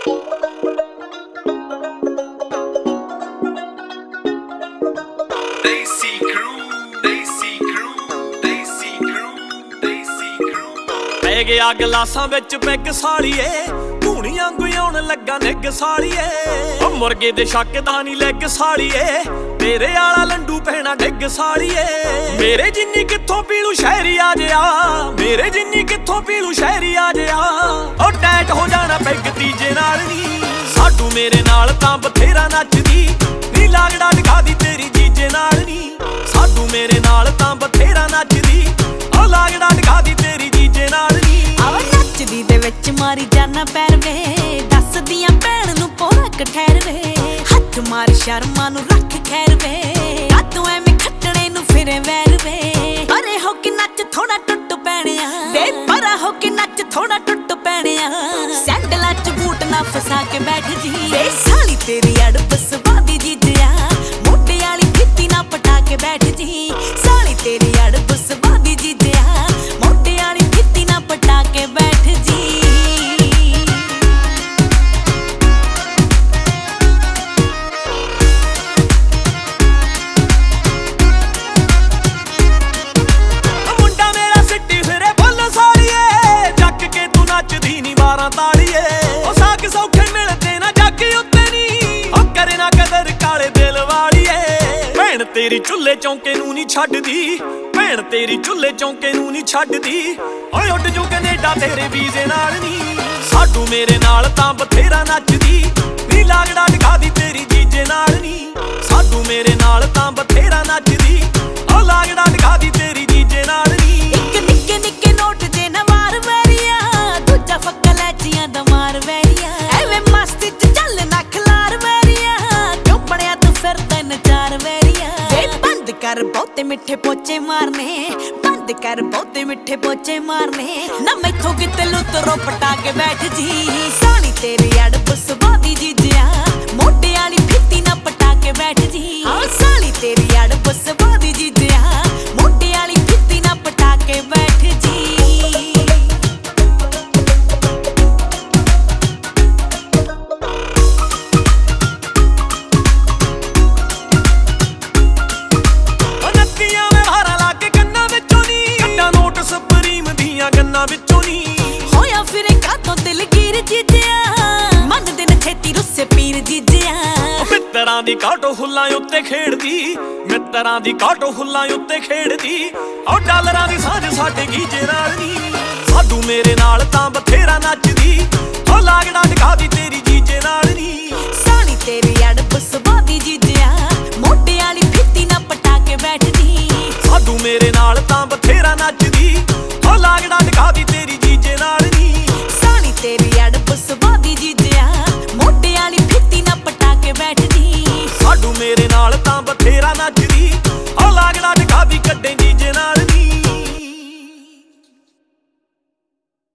ਪੈ ਗਿਆ ਗਲਾਸਾਂ ਵਿੱਚ ਪੈਗ ਸਾਲੀਏ, ਧੂਣੀਆਂ ਗੁਆਉਣ ਲੱਗਾ ਨਿੱਗ ਸਾਲੀਏ। ਓ ਮੁਰਗੇ ਦੇ ਸ਼ੱਕ ਦਾ ਨੀ ਲੈਗ ਸਾਲੀਏ, ਤੇਰੇ ਆਲਾ ਲੰਡੂ ਪੈਣਾ ਡਿੱਗ ਸਾਲੀਏ। ਮੇਰੇ ਜਿੰਨੀ ਕਿੱਥੋਂ ਪੀਲੂ ਸ਼ਹਿਰੀ ਆ ਜਿਆ, ਮੇਰੇ ਜਿੰਨੀ ਕਿੱਥੋਂ ਪੀਲੂ ਸ਼ਹਿਰੀ ਆ ਜਿਆ। ਓ ਟੈਟ ਹੋ ਜਾਣਾ ਪੈਗ ਤੀਜੇ ਨਾਲ ਨੀ, ਸਾਡੂ ਮੇਰੇ ਨਾਲ ਤਾਂ ਬਥੇਰਾ ਨੱਚਦੀ ਨੀ। ਲਾਗੜਾ ਦਿਖਾਦੀ ਤੇਰੀ ਜੀਜੇ ਨਾਲ ਨੀ, ਸਾਡੂ ਮੇਰੇ ਨਾਲ ਤਾਂ ਬਥੇਰਾ ਨੱਚਦੀ। ਓ ਲਾਗੜਾ ਦਿਖਾਦੀ ਤੇਰੀ ਜੀਜੇ ਨਾਲ ਨੀ। ਆਵਾ ਨੱਚਦੀ ਦੇ ਵਿੱਚ ਮਾਰੀ ਜਾਨਾ ਪੈਰ ਵੇ, ਦੱਸਦੀਆਂ ਭੈਣ ਨੂੰ ਪੋਰਾ ਕਠੈਰ ਵੇ। ਹੱਥ ਮਾਰ ਸ਼ਰਮਾਂ ਨੂੰ ਰੱਖ ਖੈਰ ਵੇ, ਕਾਤੋਂ ਐਵੇਂ ਖੱਟਣੇ ਨੂੰ ਫਿਰੇ ਵੈਰ ਵੇ। ਪਰੇ ਹੋ ਕੇ ਨੱਚ ਥੋੜਾ ਟੁੱਟ ਪੈਣਿਆ ਵੇ, ਪਰਾ ਹੋ ਕੇ ਨੱਚ ਥੋੜਾ ਟੁੱਟ ਪੈਣਿਆ। ਸੈਂਡਲਾਂ ਚ ਬੂਟ ਨਾ ਫਸਾ ਕੇ ਬੈਠ ਜੀ ਵੇ, ਸਾਲੀ ਤੇਰੀ ਅੜਬ ਸਵਾਦੀ ਜੀਜਿਆ। ਮੋਢੇ ਵਾਲੀ ਫਿੱਤੀ ਨਾ ਪਟਾ ਕੇ ਬੈਠ ਜੀ, ਸਾਲੀ ਤੇਰੀ ਅੜਬ ਸਵਾਦੀ ਜੀਜਿਆ। ਮੋਢੇ ਵਾਲੀ ਫਿੱਤੀ ਨਾ ਪਟਾ ਕੇ ਬੈਠ ਜੀ। ਮੁੰਡਾ ਮੇਰਾ ਸਿੱਟੀ ਫਿਰੇ ਫੁੱਲ ਸਾਲੀਏ, ਚੱਕ ਕੇ ਤੂੰ ਨੱਚਦੀ ਨੀ 12 ਤਾਲੀਏ। ਓ ਸਾਕ ਸੌਖੇ ਮਿਲਦੇ ਨਾ ਜੱਗ ਉੱਤੇ ਨੀ, ਓ ਕਰੇ ਨਾ ਕਦਰ ਕਾਲੇ ਦਿਲ ਵਾਲੀਏ। ਭੈਣ ਤੇਰੀ ਚੁੱਲ੍ਹੇ ਚੌਂਕੇ ਨੂੰ ਨੀ ਛੱਡਦੀ, ਭੈਣ ਤੇਰੀ ਚੁੱਲ੍ਹੇ ਚੌਂਕੇ ਨੂੰ ਨੀ ਛੱਡਦੀ। ਓਏ ਉੱਡ ਜੂ ਕੈਨੇਡਾ ਤੇਰੇ ਵੀਜ਼ੇ ਨਾਲ ਨੀ, ਸਾਡੂ ਮੇਰੇ ਨਾਲ ਤਾਂ ਬਥੇਰਾ ਨੱਚਦੀ ਨੀ। ਲਾਗੜਾ ਦਿਖਾਦੀ ਤੇਰੀ ਜੀਜੇ ਨਾਲ ਨੀ, ਸਾਡੂ ਮੇਰੇ ਨਾਲ ਤਾਂ ਬਥੇਰਾ ਨੱਚਦੀ। ਓ ਲਾਗੜਾ ਦਿਖਾਦੀ ਤੇਰੀ ਜੀਜੇ ਨਾਲ ਨੀ। ਇੱਕ ਨਿੱਕੇ ਨਿੱਕੇ ਨੋਟ ਜੇ ਨਾ ਮਾਰ ਵੈਰੀਆ, ਦੂਜਾ ਫੱਕਾ ਲੈਚੀਆਂ ਦਾ ਮਾਰ ਵੈਰੀਆ। ਐਵੇਂ ਮਸਤੀ ਚ ਚੱਲ ਨਾ ਖਲਾਰ ਵੈਰੀਆ, ਕਿਉਂ ਬਣਿਆ ਤੂੰ ਫਿਰ ਤਿੰਨ ਚਾਰ ਵੈਰੀਆ। ਵੇ ਬੰਦ ਕਰ ਬਹੁਤੇ ਮਿੱਠੇ ਪੋਚੇ ਮਾਰਨੇ, ਬੰਦ ਕਰ ਬਹੁਤੇ ਮਿੱਠੇ ਪੋਚੇ ਮਾਰਨੇ। ਨਾ ਮੈਥੋਂ ਕਿਤੇ ਲੁੱਤਰੋ ਪਟਾ ਕੇ ਬੈਠ ਜੀ, ਸਾਲੀ ਤੇਰੀ ਅੜਬ ਸਵਾਦੀ ਜੀਜਿਆ। ਮੋਢੇ ਵਾਲੀ ਫਿੱਤੀ ਨਾ ਪਟਾ ਕੇ ਬੈਠ ਜੀ, ਹਾਂ ਸਾਲੀ ਤੇਰੀ ਅੜਬ ਸਵਾਦੀ ਜੀਜਿਆ। ਮੋਢੇ ਵਾਲੀ ਫਿੱਤੀ ਨਾ ਪਟਾ ਕੇ ਬੈਠ ਜੀ। ਗੰਨਾਂ ਵਿੱਚੋਂ ਨੀ ਹੋਇਆ ਫਿਰੇ ਕਾਤੋਂ ਦਿਲਗੀਰ ਜੀਜਿਆ, ਮੰਨਦੇ ਨੇ ਛੇਤੀ ਰੁੱਸੇ ਪੀਰ ਜੀਜਿਆ। ਮਿੱਤਰਾਂ ਦੀ ਕਾਟੋ ਫੁੱਲਾਂ ਉੱਤੇ ਖੇਡਦੀ, ਮਿੱਤਰਾਂ ਦੀ ਕਾਟੋ ਫੁੱਲਾਂ ਉੱਤੇ ਖੇਡਦੀ। ਓ ਡਾਲਰਾਂ ਦੀ ਸਾਂਝ ਸਾਡੇ ਗੀਜੇ ਨਾਲ ਨੀ, ਸਾਡੂ ਮੇਰੇ ਨਾਲ ਤਾਂ ਬਥੇਰਾ ਨੱਚਦੀ। ਓ ਲਾਗੜਾ ਦਿਖਾਦੀ ਤੇਰੀ ਜੀਜੇ ਨਾਲ ਨੀ, ਸਾਲੀ ਤੇਰੀ ਅੜਬ ਸਵਾਦੀ ਜੀਜਿਆ। ਮੋਢੇ ਵਾਲੀ ਫਿੱਤੀ ਨਾ ਪਟਾ ਕੇ ਬੈਠ ਜੀ, ਸਾਡੂ ਮੇਰੇ ਨਾਲ ਤਾਂ ਬਥੇਰਾ ਨੱਚਦੀ। ਓ ਲਾਗੜਾ ਦਿਖਾਦੀ ਤੇਰੀ ਜੀਜੇ ਨਾਲ ਨੀ, ਸਾਲੀ ਤੇਰੀ ਅੜਬ ਸਵਾਦੀ ਜੀਜਿਆ। ਮੋਢੇ ਵਾਲੀ ਫਿੱਤੀ ਨਾ ਪਟਾ ਕੇ ਬੈਠ ਜੀ, ਸਾਡੂ ਮੇਰੇ ਨਾਲ ਤਾਂ ਬਥੇਰਾ ਨੱਚਦੀ।